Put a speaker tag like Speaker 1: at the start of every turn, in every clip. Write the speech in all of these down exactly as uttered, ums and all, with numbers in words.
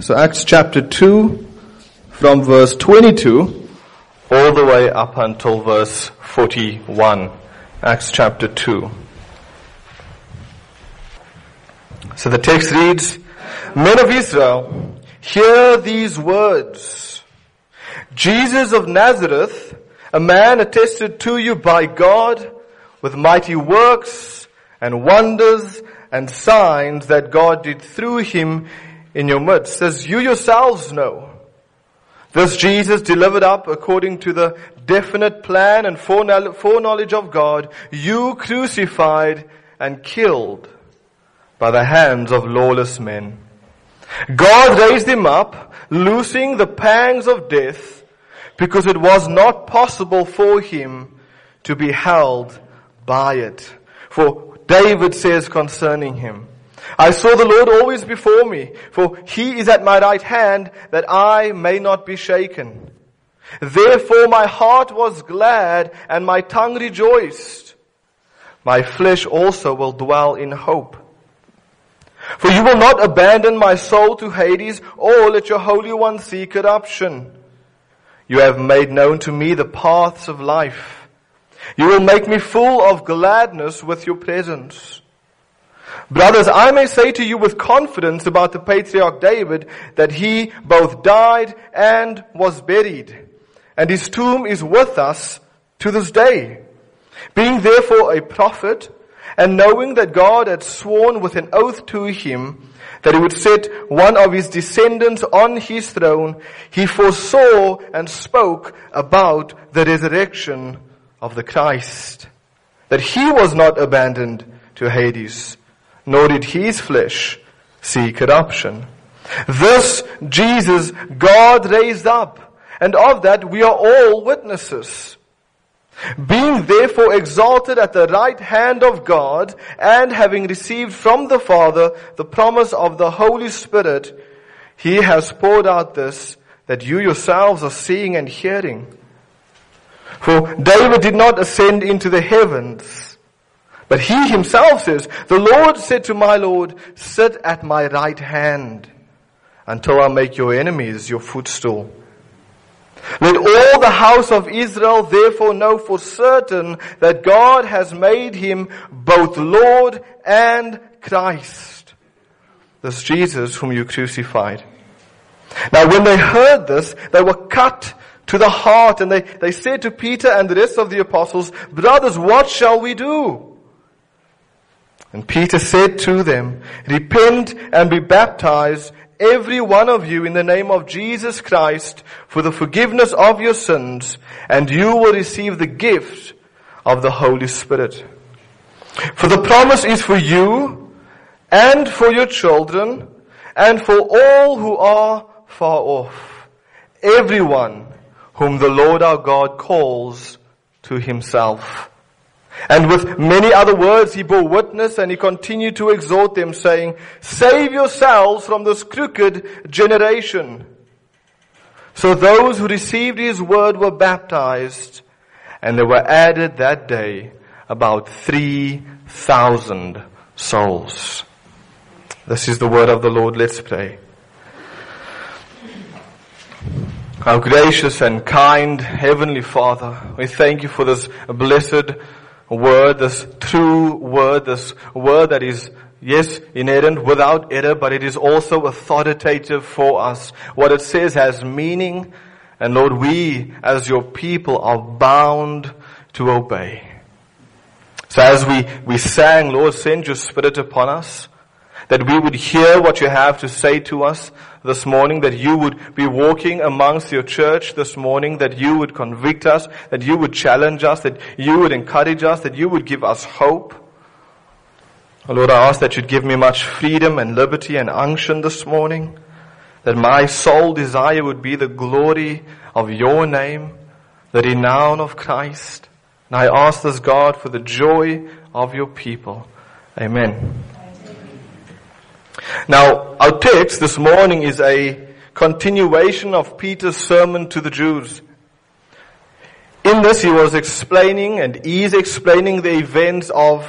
Speaker 1: So Acts chapter two, from verse twenty-two, all the way up until verse forty-one. Acts chapter two. So the text reads, Men of Israel, hear these words. Jesus of Nazareth, a man attested to you by God with mighty works and wonders and signs that God did through him in your midst, as you yourselves know. This Jesus delivered up according to the definite plan and foreknowledge of God, you crucified and killed by the hands of lawless men. God raised him up, loosing the pangs of death, because it was not possible for him to be held by it. For David says concerning him, I saw the Lord always before me, for he is at my right hand, that I may not be shaken. Therefore my heart was glad, and my tongue rejoiced. My flesh also will dwell in hope. For you will not abandon my soul to Hades, or let your Holy One see corruption. You have made known to me the paths of life. You will make me full of gladness with your presence. Brothers, I may say to you with confidence about the patriarch David that he both died and was buried, and his tomb is with us to this day. Being therefore a prophet, and knowing that God had sworn with an oath to him that he would set one of his descendants on his throne, he foresaw and spoke about the resurrection of the Christ, that he was not abandoned to Hades, nor did his flesh see corruption. This Jesus God raised up, and of that we are all witnesses. Being therefore exalted at the right hand of God, and having received from the Father the promise of the Holy Spirit, he has poured out this, that you yourselves are seeing and hearing. For David did not ascend into the heavens, but he himself says, the Lord said to my Lord, sit at my right hand until I make your enemies your footstool. Let all the house of Israel therefore know for certain that God has made him both Lord and Christ, this Jesus whom you crucified. Now when they heard this, they were cut to the heart, and they, they said to Peter and the rest of the apostles, Brothers, what shall we do? And Peter said to them, Repent and be baptized, every one of you, in the name of Jesus Christ, for the forgiveness of your sins, and you will receive the gift of the Holy Spirit. For the promise is for you, and for your children, and for all who are far off, everyone whom the Lord our God calls to himself. And with many other words he bore witness, and he continued to exhort them, saying, Save yourselves from this crooked generation. So those who received his word were baptized, and there were added that day about three thousand souls. This is the word of the Lord. Let's pray. Our gracious and kind Heavenly Father, we thank you for this blessed word, this true word, this word that is, yes, inerrant, without error, but it is also authoritative for us. What it says has meaning, and Lord, we as your people are bound to obey. So as we, we sang, Lord, send your Spirit upon us, that we would hear what you have to say to us this morning, that you would be walking amongst your church this morning, that you would convict us, that you would challenge us, that you would encourage us, that you would give us hope. Oh Lord, I ask that you'd give me much freedom and liberty and unction this morning, that my sole desire would be the glory of your name, the renown of Christ. And I ask this, God, for the joy of your people. Amen. Now, our text this morning is a continuation of Peter's sermon to the Jews. In this, he was explaining and is explaining the events of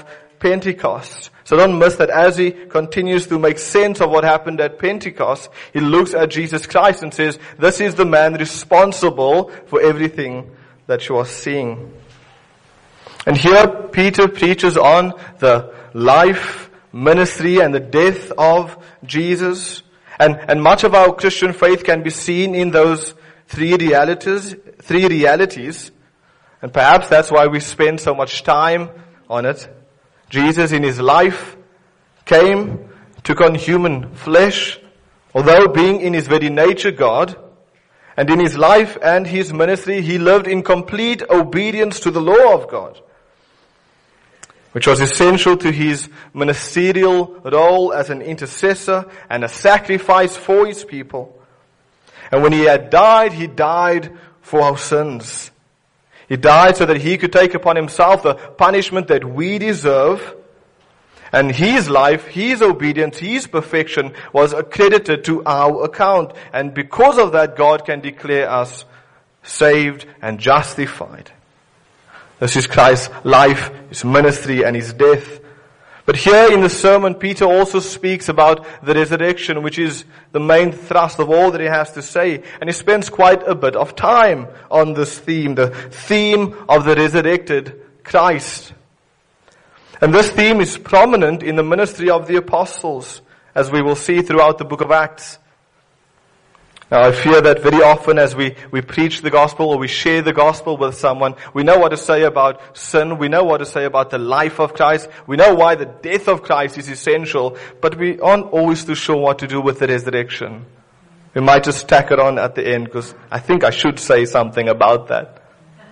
Speaker 1: Pentecost. So don't miss that as he continues to make sense of what happened at Pentecost, he looks at Jesus Christ and says, this is the man responsible for everything that you are seeing. And here Peter preaches on the life, ministry, and the death of Jesus. And, and much of our Christian faith can be seen in those three realities, three realities. And perhaps that's why we spend so much time on it. Jesus in his life came, took on human flesh, although being in his very nature God. And in his life and his ministry, he lived in complete obedience to the law of God, which was essential to his ministerial role as an intercessor and a sacrifice for his people. And when he had died, he died for our sins. He died so that he could take upon himself the punishment that we deserve. And his life, his obedience, his perfection was accredited to our account. And because of that, God can declare us saved and justified. This is Christ's life, his ministry, and his death. But here in the sermon, Peter also speaks about the resurrection, which is the main thrust of all that he has to say. And he spends quite a bit of time on this theme, the theme of the resurrected Christ. And this theme is prominent in the ministry of the apostles, as we will see throughout the book of Acts. Now, I fear that very often as we, we preach the gospel or we share the gospel with someone, we know what to say about sin, we know what to say about the life of Christ, we know why the death of Christ is essential, but we aren't always too sure what to do with the resurrection. We might just tack it on at the end because I think I should say something about that.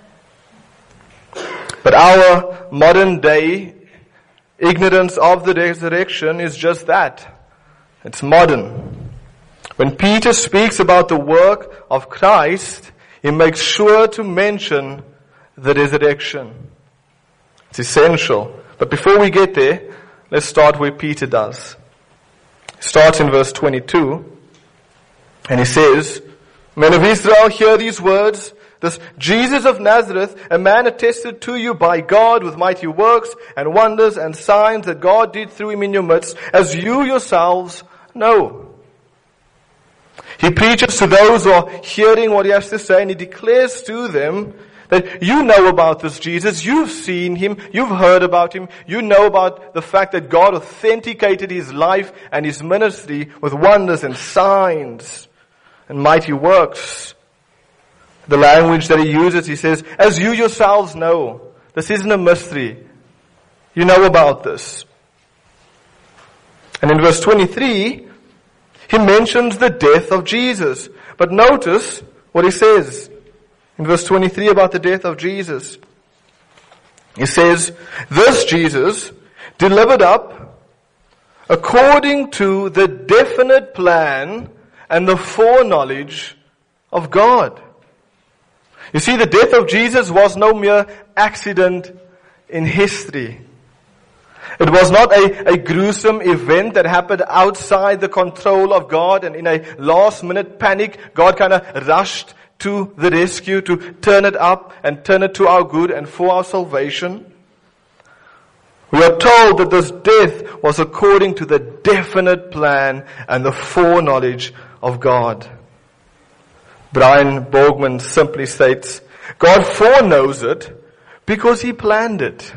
Speaker 1: But our modern day ignorance of the resurrection is just that. It's modern. When Peter speaks about the work of Christ, he makes sure to mention the resurrection. It's essential. But before we get there, let's start where Peter does. He starts in verse twenty-two, and he says, Men of Israel, hear these words. This Jesus of Nazareth, a man attested to you by God with mighty works and wonders and signs that God did through him in your midst, as you yourselves know. He preaches to those who are hearing what he has to say, and he declares to them that you know about this Jesus, you've seen him, you've heard about him, you know about the fact that God authenticated his life and his ministry with wonders and signs and mighty works. The language that he uses, he says, as you yourselves know. This isn't a mystery. You know about this. And in verse twenty-three, he mentions the death of Jesus. But notice what he says in verse twenty-three about the death of Jesus. He says, this Jesus delivered up according to the definite plan and the foreknowledge of God. You see, the death of Jesus was no mere accident in history. It was not a, a gruesome event that happened outside the control of God, and in a last minute panic, God kind of rushed to the rescue to turn it up and turn it to our good and for our salvation. We are told that this death was according to the definite plan and the foreknowledge of God. Brian Borgman simply states, God foreknows it because he planned it.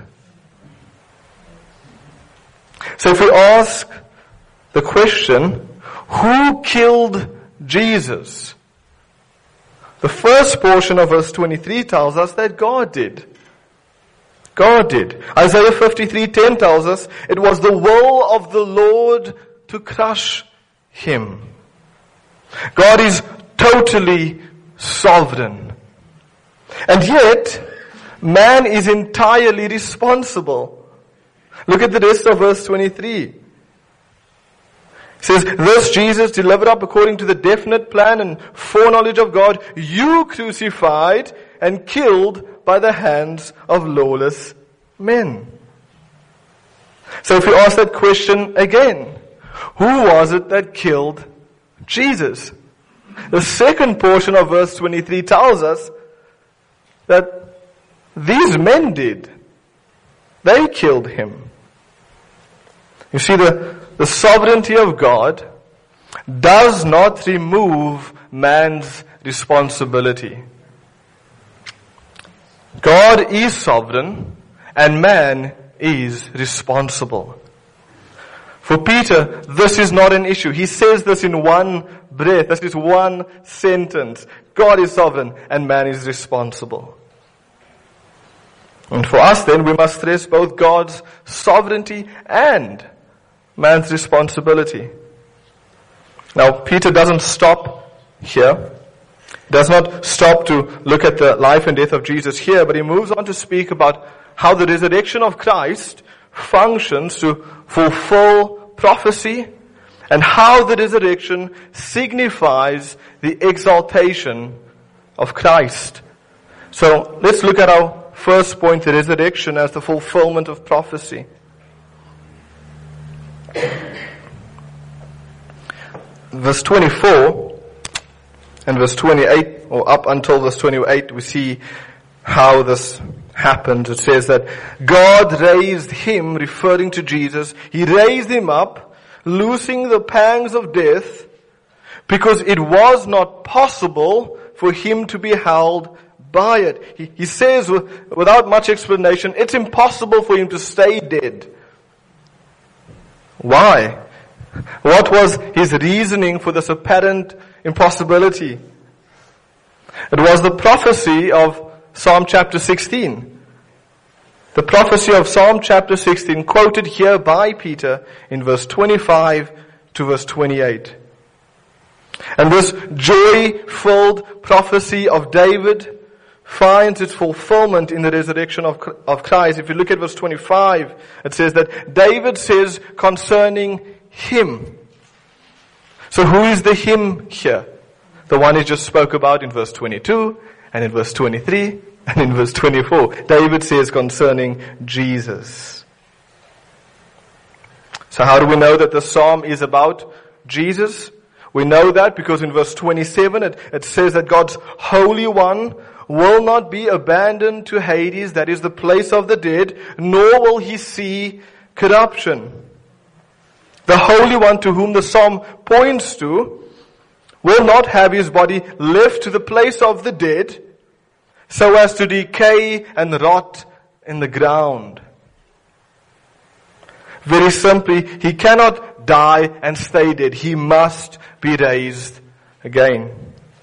Speaker 1: So if we ask the question, who killed Jesus? The first portion of verse twenty-three tells us that God did. God did. Isaiah fifty-three ten tells us it was the will of the Lord to crush him. God is totally sovereign. And yet, man is entirely responsible. Look at the rest of verse twenty-three. It says, this Jesus delivered up according to the definite plan and foreknowledge of God, you crucified and killed by the hands of lawless men. So if we ask that question again, who was it that killed Jesus? The second portion of verse twenty-three tells us that these men did. They killed him. You see, the, the sovereignty of God does not remove man's responsibility. God is sovereign and man is responsible. For Peter, this is not an issue. He says this in one breath. This is one sentence. God is sovereign and man is responsible. And for us then, we must stress both God's sovereignty and man's responsibility. Now, Peter doesn't stop here. Does not stop to look at the life and death of Jesus here, but he moves on to speak about how the resurrection of Christ functions to fulfill prophecy and how the resurrection signifies the exaltation of Christ. So let's look at our first point, the resurrection as the fulfillment of prophecy. Verse twenty-four and verse twenty-eight, or up until verse twenty-eight, we see how this happened. It says that God raised him, referring to Jesus, he raised him up, loosing the pangs of death, because it was not possible for him to be held by it. He, he says without much explanation, it's impossible for him to stay dead. Why? What was his reasoning for this apparent impossibility? It was the prophecy of Psalm chapter sixteen. The prophecy of Psalm chapter sixteen, quoted here by Peter in verse twenty-five to verse twenty-eight. And this joy-filled prophecy of David finds its fulfillment in the resurrection of, of Christ. If you look at verse twenty-five, it says that David says concerning him. So who is the him here? The one he just spoke about in verse twenty-two and in verse twenty-three and in verse twenty-four. David says concerning Jesus. So how do we know that the psalm is about Jesus? We know that because in verse twenty-seven it, it says that God's Holy One will not be abandoned to Hades, that is the place of the dead, nor will he see corruption. The Holy One to whom the psalm points to will not have his body left to the place of the dead so as to decay and rot in the ground. Very simply, he cannot die and stay dead. He must be raised again.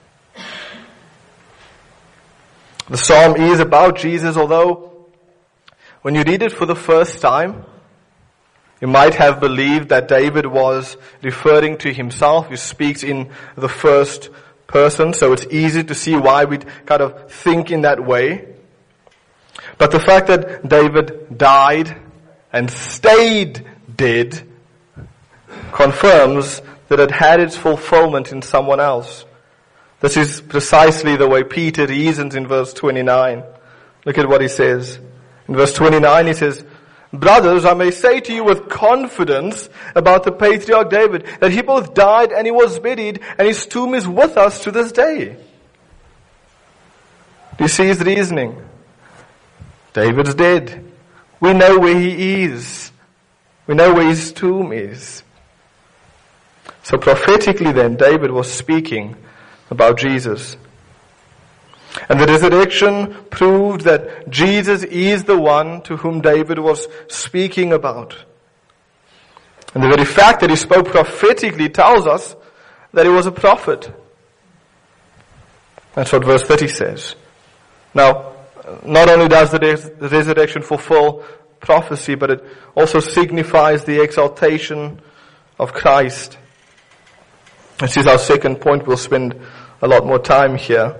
Speaker 1: The psalm is about Jesus, although when you read it for the first time, you might have believed that David was referring to himself. He speaks in the first person, so it's easy to see why we'd kind of think in that way. But the fact that David died and stayed dead confirms that it had its fulfillment in someone else. This is precisely the way Peter reasons in verse twenty-nine. Look at what he says. In verse twenty-nine he says, "Brothers, I may say to you with confidence about the patriarch David, that he both died and he was buried, and his tomb is with us to this day." Do you see his reasoning? David's dead. We know where he is. We know where his tomb is. So prophetically then, David was speaking about Jesus. And the resurrection proved that Jesus is the one to whom David was speaking about. And the very fact that he spoke prophetically tells us that he was a prophet. That's what verse thirty says. Now, not only does the res- resurrection fulfill prophecy, but it also signifies the exaltation of Christ. This is our second point. We'll spend a lot more time here.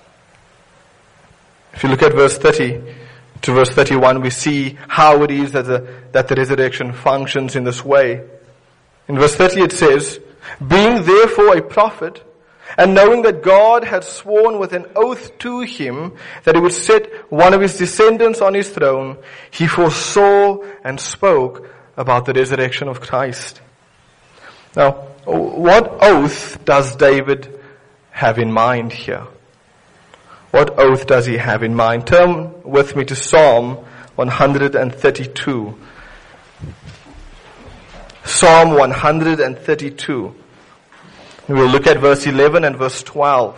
Speaker 1: If you look at verse thirty to verse thirty-one, we see how it is that the, that the resurrection functions in this way. In verse thirty it says, "Being therefore a prophet, and knowing that God had sworn with an oath to him that he would set one of his descendants on his throne, he foresaw and spoke about the resurrection of Christ." Now, what oath does David have in mind here? What oath does he have in mind? Turn with me to Psalm one thirty-two. Psalm one thirty-two. We'll look at verse eleven and verse twelve.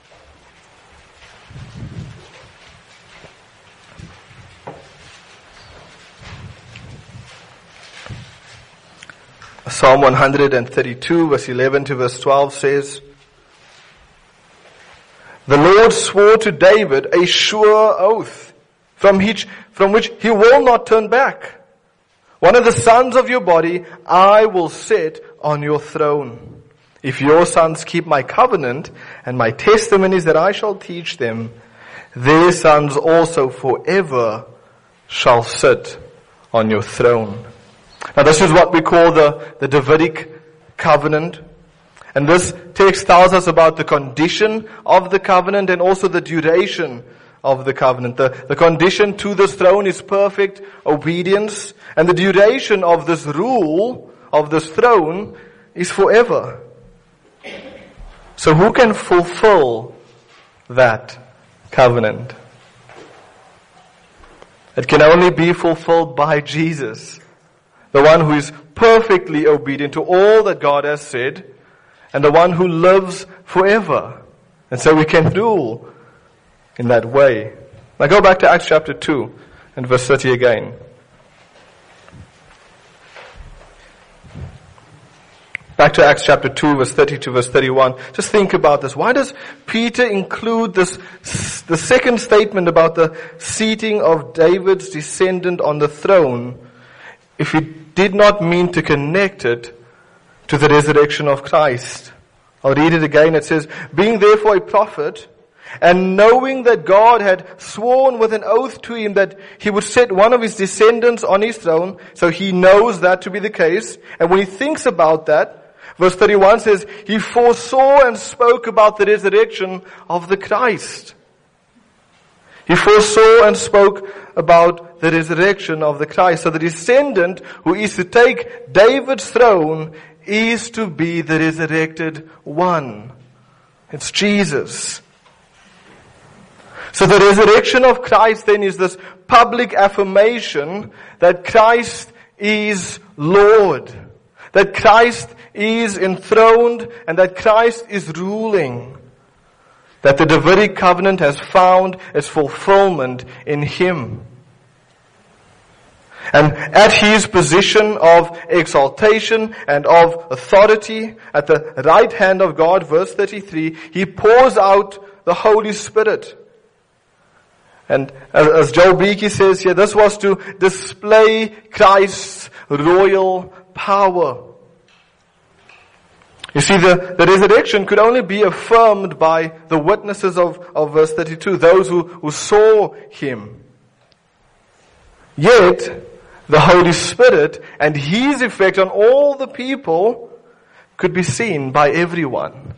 Speaker 1: Psalm one thirty-two, verse eleven to verse twelve says, "The Lord swore to David a sure oath, from which, from which he will not turn back. One of the sons of your body I will set on your throne. If your sons keep my covenant and my testimonies that I shall teach them, their sons also forever shall sit on your throne." Now this is what we call the, the Davidic covenant. And this text tells us about the condition of the covenant and also the duration of the covenant. The, the condition to this throne is perfect obedience, and the duration of this rule, of this throne, is forever. So who can fulfill that covenant? It can only be fulfilled by Jesus, the one who is perfectly obedient to all that God has said, and the one who lives forever. And so we can rule in that way. Now go back to Acts chapter two and verse thirty again. Back to Acts chapter two, verse thirty to verse thirty-one. Just think about this. Why does Peter include this, the second statement about the seating of David's descendant on the throne, if he did not mean to connect it to the resurrection of Christ? I'll read it again. It says, "Being therefore a prophet, and knowing that God had sworn with an oath to him that he would set one of his descendants on his throne," so he knows that to be the case. And when he thinks about that, verse thirty-one says, he foresaw and spoke about the resurrection of the Christ. He foresaw and spoke about the resurrection of the Christ. So the descendant who is to take David's throne is to be the resurrected one. It's Jesus. So the resurrection of Christ then is this public affirmation that Christ is Lord, that Christ is enthroned, and that Christ is ruling, that the Davidic covenant has found its fulfillment in Him. And at His position of exaltation and of authority, at the right hand of God, verse thirty-three, He pours out the Holy Spirit. And as Joel Beakey says here, this was to display Christ's royal power. You see, the, the resurrection could only be affirmed by the witnesses of, of verse thirty-two, those who, who saw Him. Yet, the Holy Spirit and His effect on all the people could be seen by everyone.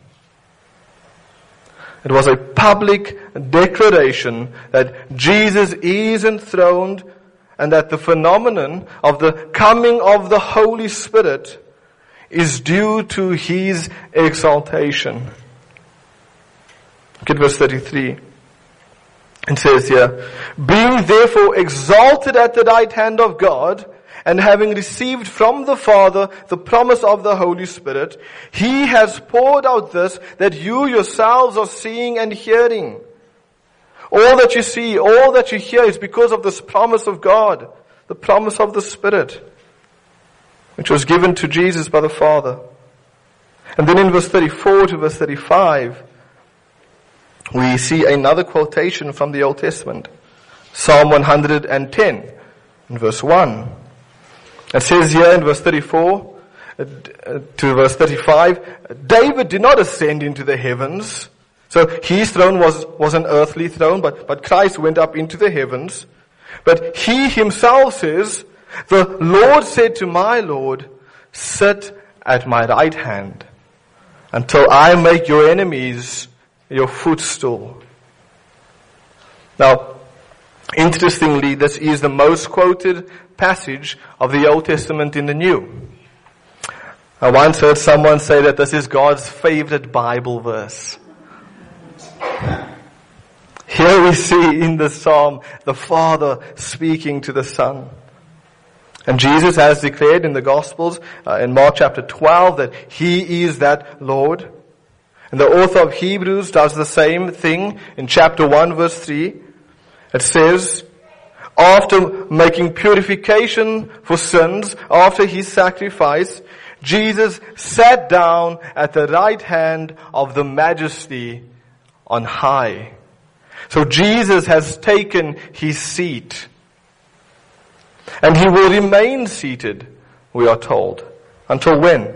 Speaker 1: It was a public declaration that Jesus is enthroned and that the phenomenon of the coming of the Holy Spirit is due to His exaltation. Look at verse thirty-three. It says here, "Being therefore exalted at the right hand of God, and having received from the Father the promise of the Holy Spirit, He has poured out this that you yourselves are seeing and hearing." All that you see, all that you hear is because of this promise of God, the promise of the Spirit, which was given to Jesus by the Father. And then in verse thirty-four to verse thirty-five, we see another quotation from the Old Testament. Psalm one ten, in verse one. It says here in verse thirty-four to verse thirty-five, David did not ascend into the heavens. So his throne was, was an earthly throne, but, but Christ went up into the heavens. But he himself says, "The Lord said to my Lord, sit at my right hand until I make your enemies your footstool." Now, interestingly, this is the most quoted passage of the Old Testament in the New. I once heard someone say that this is God's favorite Bible verse. Here we see in the Psalm the Father speaking to the Son. And Jesus has declared in the Gospels, uh, in Mark chapter twelve, that He is that Lord. And the author of Hebrews does the same thing in chapter one verse three. It says, after making purification for sins, after His sacrifice, Jesus sat down at the right hand of the Majesty on high. So Jesus has taken His seat. And He will remain seated, we are told. Until when?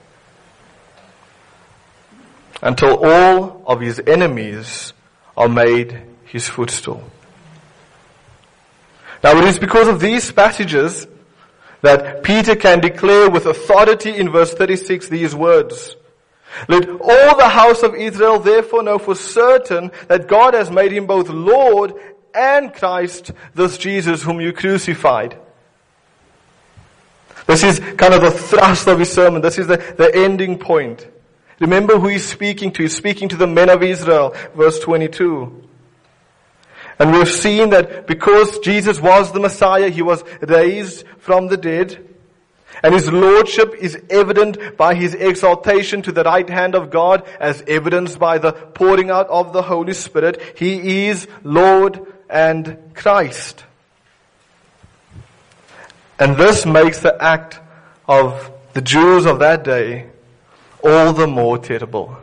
Speaker 1: Until all of His enemies are made His footstool. Now it is because of these passages that Peter can declare with authority in verse thirty-six these words. Let all the house of Israel therefore know for certain that God has made Him both Lord and Christ, this Jesus whom you crucified. This is kind of the thrust of His sermon. This is the, the ending point. Remember who He's speaking to. He's speaking to the men of Israel, verse twenty-two. And we've seen that because Jesus was the Messiah, He was raised from the dead. And His lordship is evident by His exaltation to the right hand of God, as evidenced by the pouring out of the Holy Spirit. He is Lord and Christ. And this makes the act of the Jews of that day all the more terrible.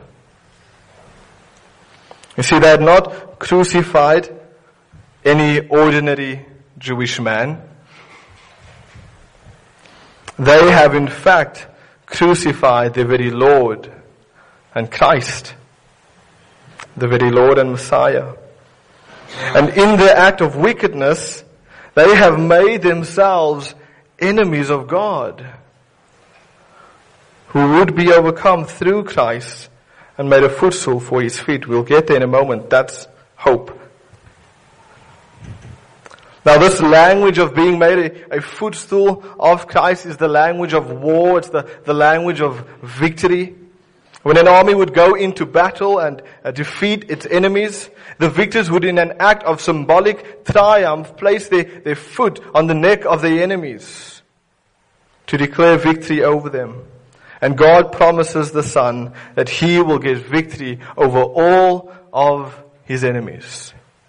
Speaker 1: You see, they had not crucified any ordinary Jewish man. They have in fact crucified the very Lord and Christ, the very Lord and Messiah. And in their act of wickedness, they have made themselves enemies of God, who would be overcome through Christ and made a footstool for His feet. We'll get there in a moment. That's hope. Now this language of being made a, a footstool of Christ is the language of war. It's the, the language of victory. When an army would go into battle and uh, defeat its enemies, the victors would, in an act of symbolic triumph, place their, their foot on the neck of their enemies to declare victory over them. And God promises the Son that He will get victory over all of His enemies.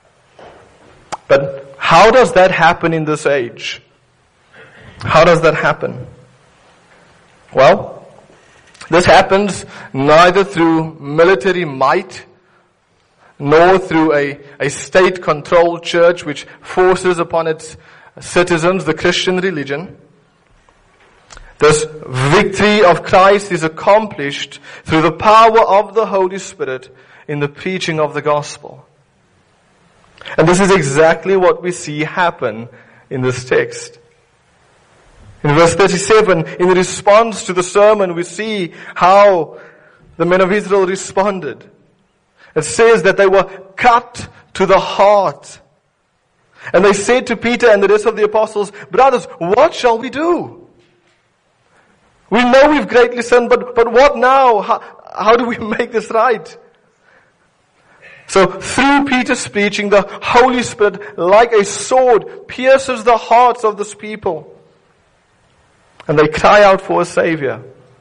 Speaker 1: But how does that happen in this age? How does that happen? Well, this happens neither through military might nor through a, a state-controlled church which forces upon its citizens the Christian religion. This victory of Christ is accomplished through the power of the Holy Spirit in the preaching of the gospel. And this is exactly what we see happen in this text. In verse thirty-seven, in response to the sermon, we see how the men of Israel responded. It says that they were cut to the heart. And they said to Peter and the rest of the apostles, brothers, what shall we do? We know we've greatly sinned, but, but what now? How, how do we make this right? So through Peter's preaching, the Holy Spirit, like a sword, pierces the hearts of this people. And they cry out for a Savior.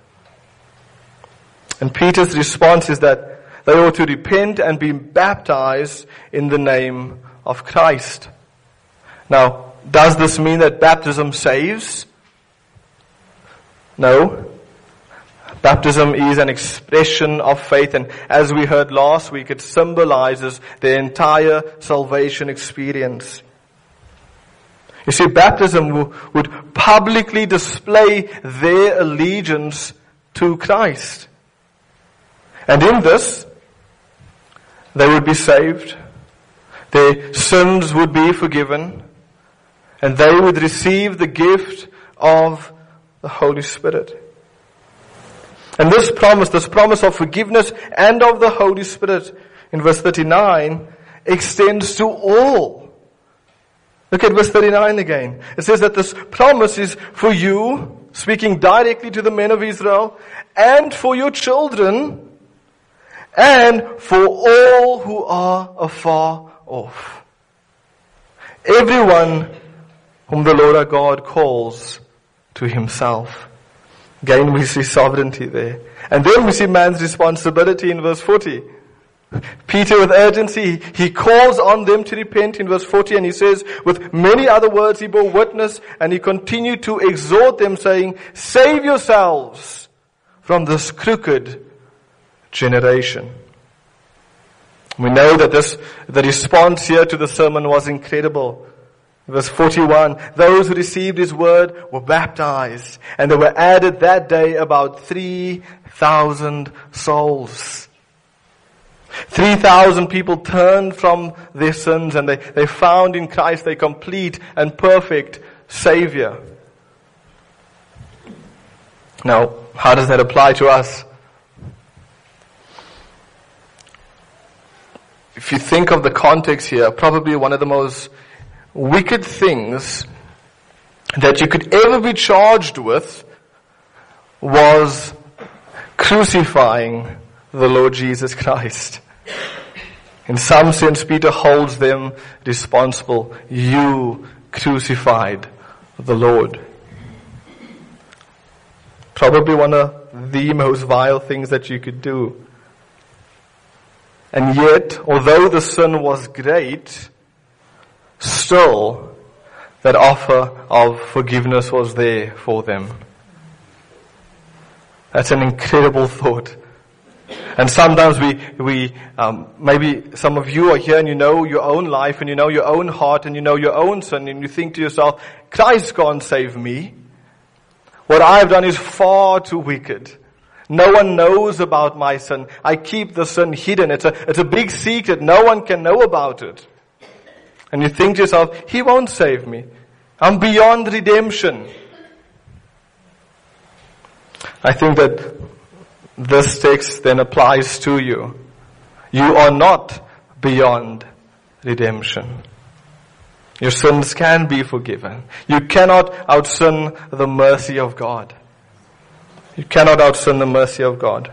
Speaker 1: And Peter's response is that they ought to repent and be baptized in the name of Christ. Now, does this mean that baptism saves? No. Baptism is an expression of faith, and as we heard last week, it symbolizes the entire salvation experience. You see, baptism w- would publicly display their allegiance to Christ. And in this, they would be saved, their sins would be forgiven, and they would receive the gift of the Holy Spirit. And this promise, this promise of forgiveness and of the Holy Spirit in verse thirty-nine extends to all. Look at verse thirty-nine again. It says that this promise is for you, speaking directly to the men of Israel, and for your children, and for all who are afar off. Everyone whom the Lord our God calls to himself. Again, we see sovereignty there. And then we see man's responsibility in verse forty. Peter, with urgency, he calls on them to repent in verse forty, and he says, with many other words he bore witness, and he continued to exhort them, saying, save yourselves from this crooked generation. We know that this, the response here to the sermon was incredible. Verse forty-one, those who received his word were baptized, and there were added that day about three thousand souls. three thousand people turned from their sins, and they, they found in Christ a complete and perfect Savior. Now, how does that apply to us? If you think of the context here, probably one of the most wicked things that you could ever be charged with was crucifying the Lord Jesus Christ. In some sense, Peter holds them responsible. You crucified the Lord. Probably one of the most vile things that you could do. And yet, although the sin was great, still that offer of forgiveness was there for them. That's an incredible thought. And sometimes we, we, um, maybe some of you are here and you know your own life and you know your own heart and you know your own sin, and you think to yourself, Christ can't save me. What I've done is far too wicked. No one knows about my sin. I keep the sin hidden. It's a, it's a big secret. No one can know about it. And you think to yourself, he won't save me. I'm beyond redemption. I think that this text then applies to you. You are not beyond redemption. Your sins can be forgiven. You cannot outsin the mercy of God. You cannot outsin the mercy of God.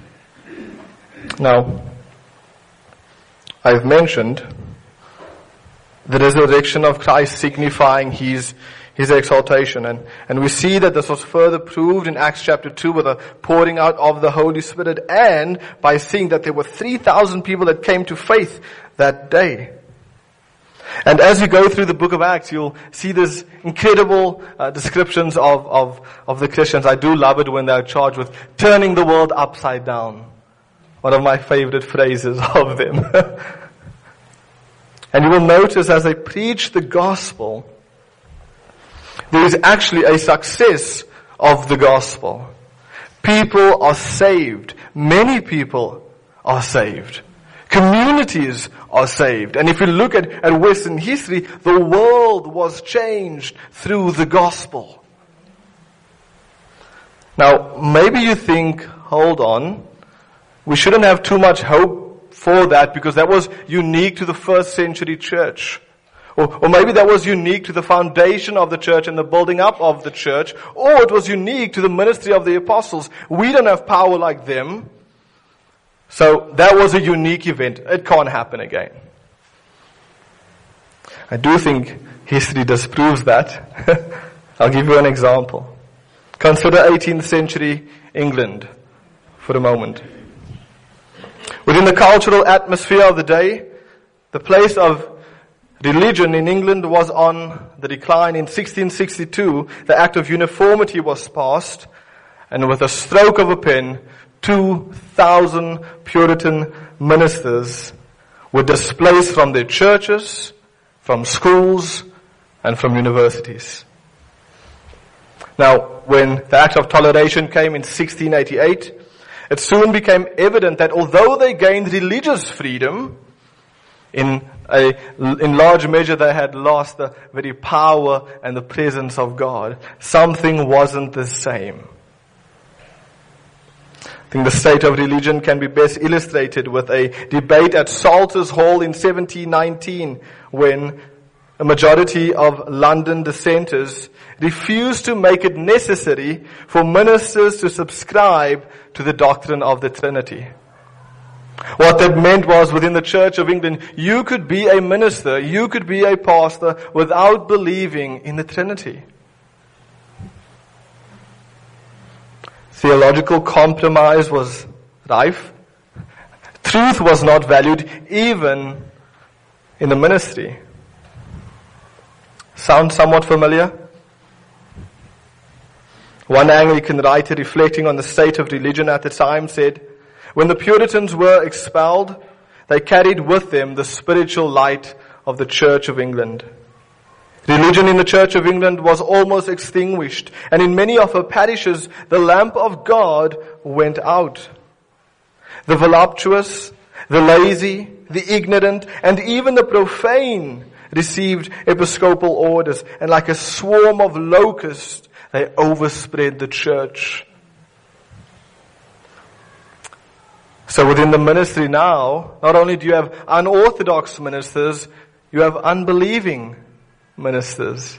Speaker 1: Now, I've mentioned the resurrection of Christ signifying his His exaltation. And, and we see that this was further proved in Acts chapter two with the pouring out of the Holy Spirit, and by seeing that there were three thousand people that came to faith that day. And as you go through the book of Acts, you'll see these incredible uh, descriptions of, of, of the Christians. I do love it when they're charged with turning the world upside down. One of my favorite phrases of them. And you will notice as they preach the gospel, there is actually a success of the gospel. People are saved. Many people are saved. Communities are saved. And if you look at, at Western history, the world was changed through the gospel. Now, maybe you think, hold on, we shouldn't have too much hope for that because that was unique to the first century church. Or, or maybe that was unique to the foundation of the church and the building up of the church. Or it was unique to the ministry of the apostles. We don't have power like them. So that was a unique event. It can't happen again. I do think history disproves that. I'll give you an example. Consider eighteenth century England for a moment. Within the cultural atmosphere of the day, the place of religion in England was on the decline. In sixteen sixty-two, the Act of Uniformity was passed, and with a stroke of a pen, two thousand Puritan ministers were displaced from their churches, from schools, and from universities. Now, when the Act of Toleration came in sixteen eighty-eight, it soon became evident that although they gained religious freedom, in a, in large measure they had lost the very power and the presence of God. Something wasn't the same. I think the state of religion can be best illustrated with a debate at Salters Hall in seventeen nineteen, when a majority of London dissenters refused to make it necessary for ministers to subscribe to the doctrine of the Trinity. What that meant was within the Church of England, you could be a minister, you could be a pastor without believing in the Trinity. Theological compromise was rife. Truth was not valued even in the ministry. Sound somewhat familiar? One Anglican writer reflecting on the state of religion at the time said, when the Puritans were expelled, they carried with them the spiritual light of the Church of England. Religion in the Church of England was almost extinguished, and in many of her parishes, the lamp of God went out. The voluptuous, the lazy, the ignorant, and even the profane received episcopal orders, and like a swarm of locusts, they overspread the church. So within the ministry now, not only do you have unorthodox ministers, you have unbelieving ministers.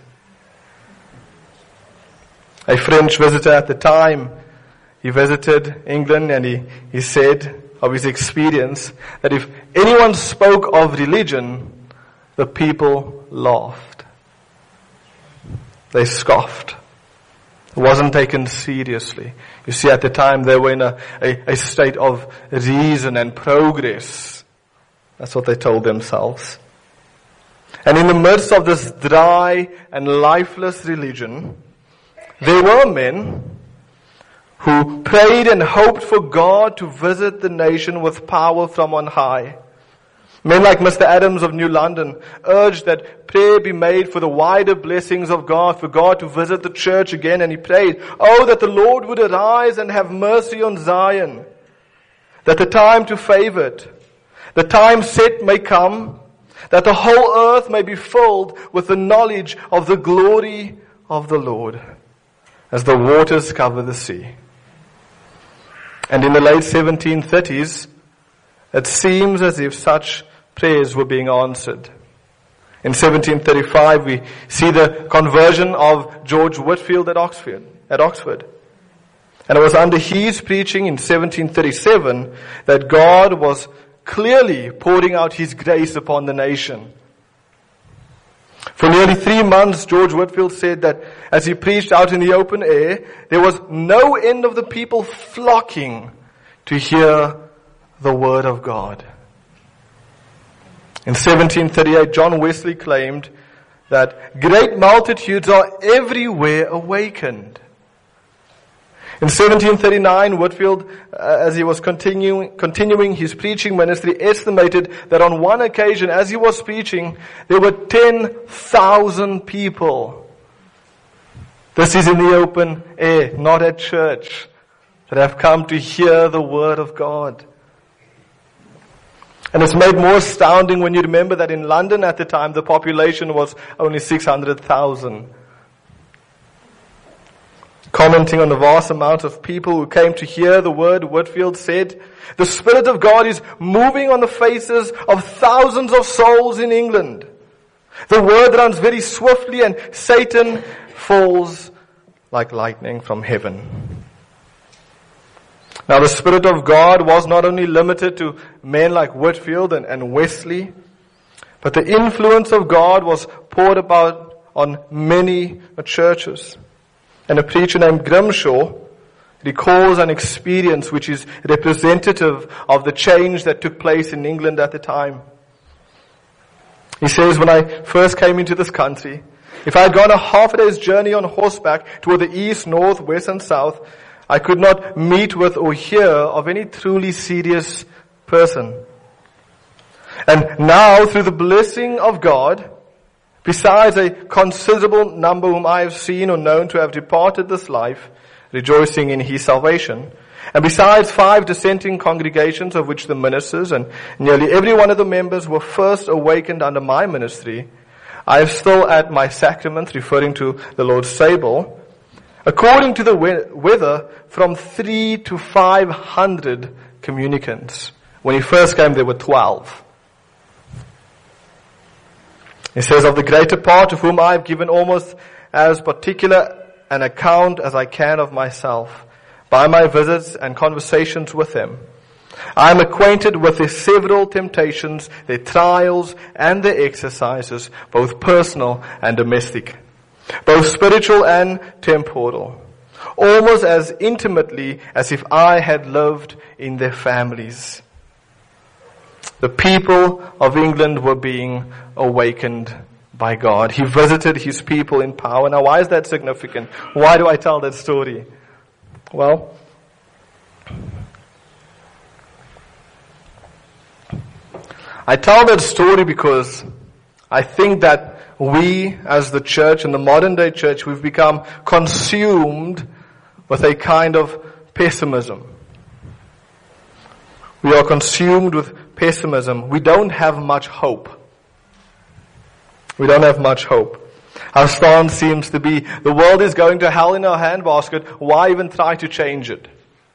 Speaker 1: A French visitor at the time, he visited England and he, he said of his experience that if anyone spoke of religion, the people laughed. They scoffed. It wasn't taken seriously. You see, at the time they were in a, a, a state of reason and progress. That's what they told themselves. And in the midst of this dry and lifeless religion, there were men who prayed and hoped for God to visit the nation with power from on high. Men like Mister Adams of New London urged that prayer be made for the wider blessings of God, for God to visit the church again, and he prayed, oh, that the Lord would arise and have mercy on Zion, that the time to favor it, the time set may come, that the whole earth may be filled with the knowledge of the glory of the Lord, as the waters cover the sea. And in the late seventeen thirties, it seems as if such prayers were being answered. In seventeen thirty-five, we see the conversion of George Whitefield at Oxford. At Oxford. And it was under his preaching in seventeen thirty-seven that God was clearly pouring out his grace upon the nation. For nearly three months, George Whitefield said that as he preached out in the open air, there was no end of the people flocking to hear the word of God. In seventeen thirty-eight, John Wesley claimed that great multitudes are everywhere awakened. In seventeen thirty-nine, Whitefield, uh, as he was continuing, continuing his preaching ministry, estimated that on one occasion, as he was preaching, there were ten thousand people. This is in the open air, not at church, that have come to hear the word of God. And it's made more astounding when you remember that in London at the time, the population was only six hundred thousand. Commenting on the vast amount of people who came to hear the word, Whitefield said, the Spirit of God is moving on the faces of thousands of souls in England. The word runs very swiftly and Satan falls like lightning from heaven. Now the Spirit of God was not only limited to men like Whitefield and, and Wesley, but the influence of God was poured about on many churches. And a preacher named Grimshaw recalls an experience which is representative of the change that took place in England at the time. He says, when I first came into this country, if I had gone a half a day's journey on horseback toward the east, north, west and south, I could not meet with or hear of any truly serious person. And now, through the blessing of God, besides a considerable number whom I have seen or known to have departed this life, rejoicing in his salvation, and besides five dissenting congregations of which the ministers and nearly every one of the members were first awakened under my ministry, I have still at my sacraments, referring to the Lord's table, according to the weather, from three to five hundred communicants. When he first came, there were twelve. He says, of the greater part of whom I have given almost as particular an account as I can of myself, by my visits and conversations with them, I am acquainted with their several temptations, their trials, and their exercises, both personal and domestic, both spiritual and temporal, almost as intimately as if I had lived in their families. The people of England were being awakened by God. He visited his people in power. Now, why is that significant? Why do I tell that story? Well, I tell that story because I think that we as the church, in the modern day church, we've become consumed with a kind of pessimism. We are consumed with pessimism. We don't have much hope. We don't have much hope. Our stance seems to be, the world is going to hell in a handbasket. Why even try to change it?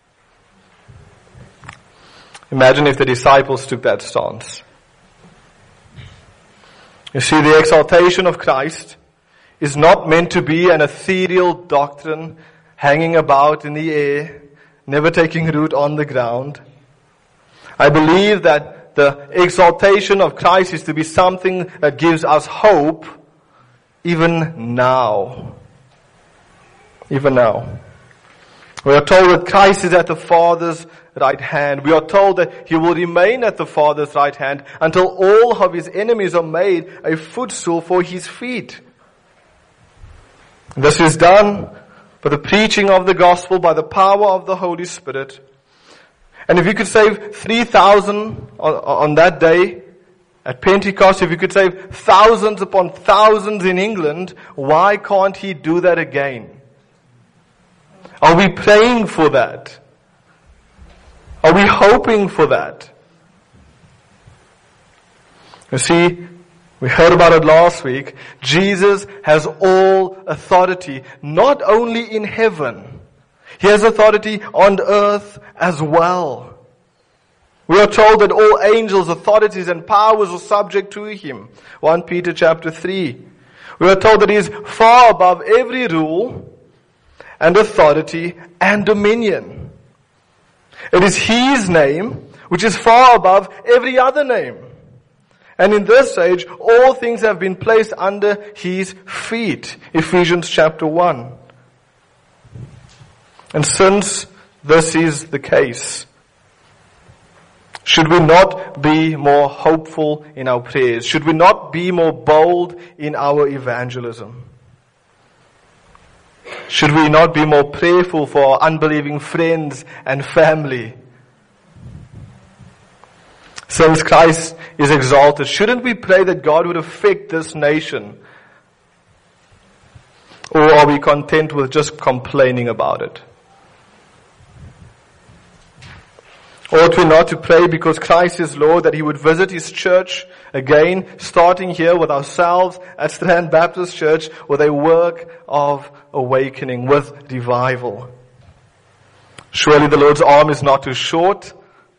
Speaker 1: Imagine if the disciples took that stance. You see, the exaltation of Christ is not meant to be an ethereal doctrine hanging about in the air, never taking root on the ground. I believe that the exaltation of Christ is to be something that gives us hope even now. Even now. We are told that Christ is at the Father's right hand. We are told that He will remain at the Father's right hand until all of His enemies are made a footstool for His feet. This is done by the preaching of the gospel, by the power of the Holy Spirit. And if you could save three thousand on, on that day at Pentecost, if you could save thousands upon thousands in England, why can't He do that again? Are we praying for that? Are we hoping for that? You see, we heard about it last week. Jesus has all authority, not only in heaven. He has authority on earth as well. We are told that all angels, authorities, and powers are subject to Him. First Peter chapter three. We are told that He is far above every rule and authority and dominion. It is His name which is far above every other name. And in this age, all things have been placed under His feet. Ephesians chapter one. And since this is the case, should we not be more hopeful in our prayers? Should we not be more bold in our evangelism? Should we not be more prayerful for our unbelieving friends and family? Since Christ is exalted, shouldn't we pray that God would affect this nation? Or are we content with just complaining about it? Ought we not to pray because Christ is Lord that He would visit His church again, starting here with ourselves at Strand Baptist Church with a work of awakening, with revival? Surely the Lord's arm is not too short.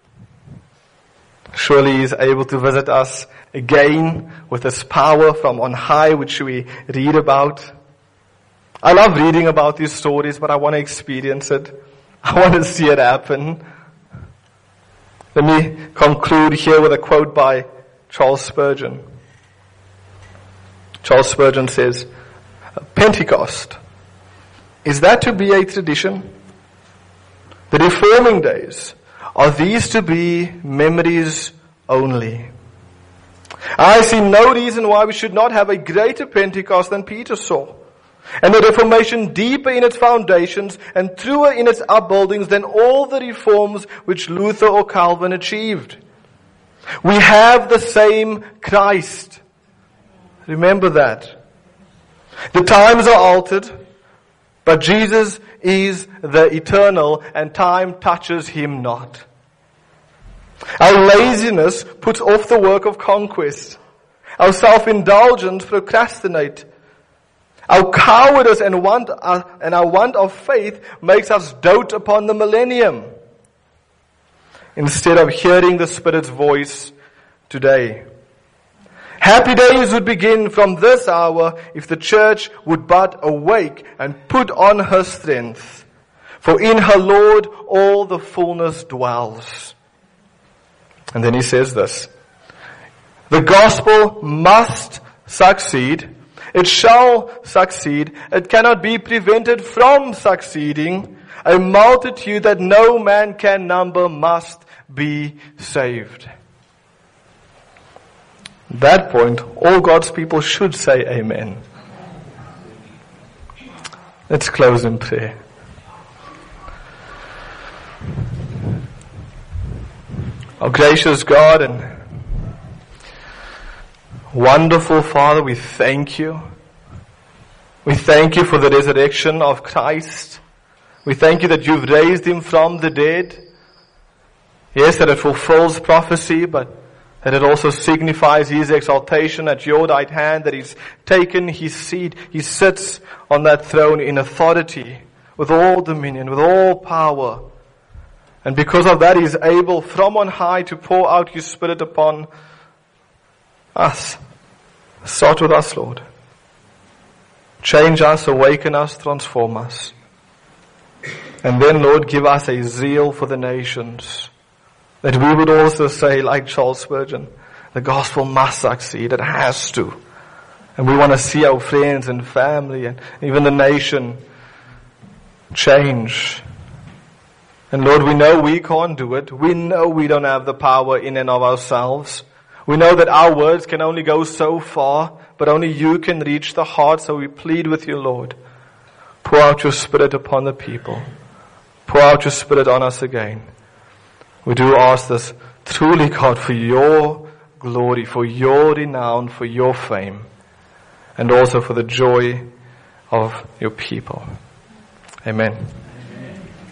Speaker 1: Surely He is able to visit us again with His power from on high, which we read about. I love reading about these stories, but I want to experience it. I want to see it happen. Let me conclude here with a quote by Charles Spurgeon. Charles Spurgeon says, Pentecost, is that to be a tradition? The reforming days, are these to be memories only? I see no reason why we should not have a greater Pentecost than Peter saw, and the Reformation deeper in its foundations and truer in its upbuildings than all the reforms which Luther or Calvin achieved. We have the same Christ. Remember that. The times are altered, but Jesus is the eternal, and time touches Him not. Our laziness puts off the work of conquest. Our self-indulgence procrastinate. Our cowardice and want uh, and our want of faith makes us dote upon the millennium instead of hearing the Spirit's voice today. Happy days would begin from this hour if the church would but awake and put on her strength. For in her Lord all the fullness dwells. And then he says this: the gospel must succeed. It shall succeed. It cannot be prevented from succeeding. A multitude that no man can number must be saved. At that point, all God's people should say amen. Let's close in prayer. Our gracious God and wonderful Father, we thank you. We thank you for the resurrection of Christ. We thank you that you've raised him from the dead. Yes, that it fulfills prophecy, but that it also signifies his exaltation at your right hand, that he's taken his seat. He sits on that throne in authority, with all dominion, with all power. And because of that, he is able from on high to pour out his Spirit upon us. Start with us, Lord. Change us, awaken us, transform us. And then, Lord, give us a zeal for the nations, that we would also say, like Charles Spurgeon, the gospel must succeed. It has to. And we want to see our friends and family and even the nation change. And Lord, we know we can't do it. We know we don't have the power in and of ourselves. We know that our words can only go so far, but only you can reach the heart. So we plead with you, Lord. Pour out your Spirit upon the people. Pour out your Spirit on us again. We do ask this truly, God, for your glory, for your renown, for your fame, and also for the joy of your people. Amen.